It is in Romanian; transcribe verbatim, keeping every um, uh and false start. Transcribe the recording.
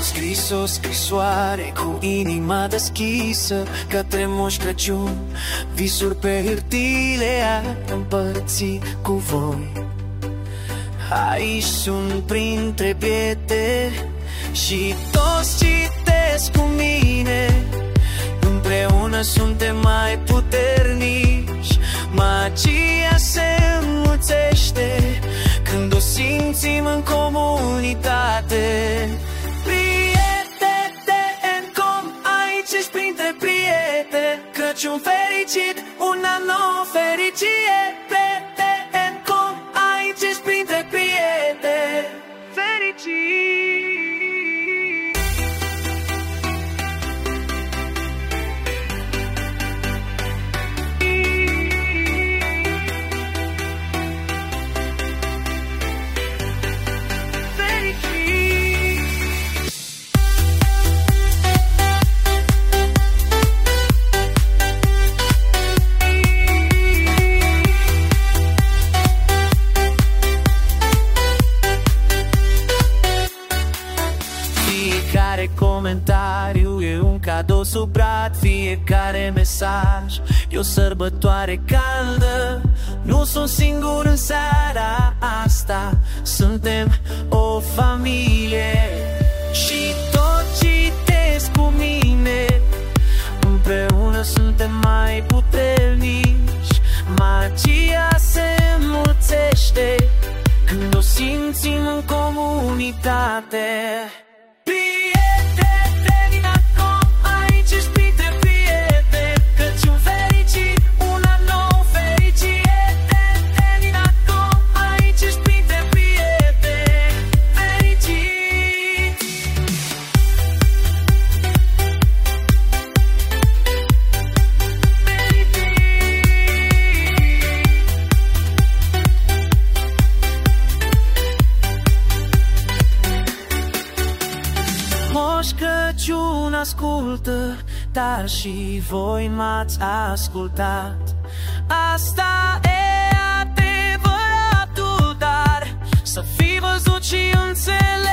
scris o scrisoare cu inima deschisă către Moș Crăciun, visuri pe hârtile a împărți cu voi. Aici sunt printre prieteni și toți citesc cu mine. Împreună suntem mai puternici, magia se înmulțește când o simțim în comunitate. Prieteni, cum aici ești printre prieteni, Crăciun fericit, un an nou fericire. Prieteni, cum aici ești printre prieteni fericit. Fiecare comentariu e un cadou suprat, fiecare mesaj e o sărbătoare caldă. Nu sunt singur în seara asta, suntem o familie și tot citesc cu mine. Împreună suntem mai puternici, magia se înmulțește când o simțim în comunitate. Moș Crăciun ascultă, dar și voi m-ați ascultat. Asta e adevăratul, dar să fi văzut și înțeles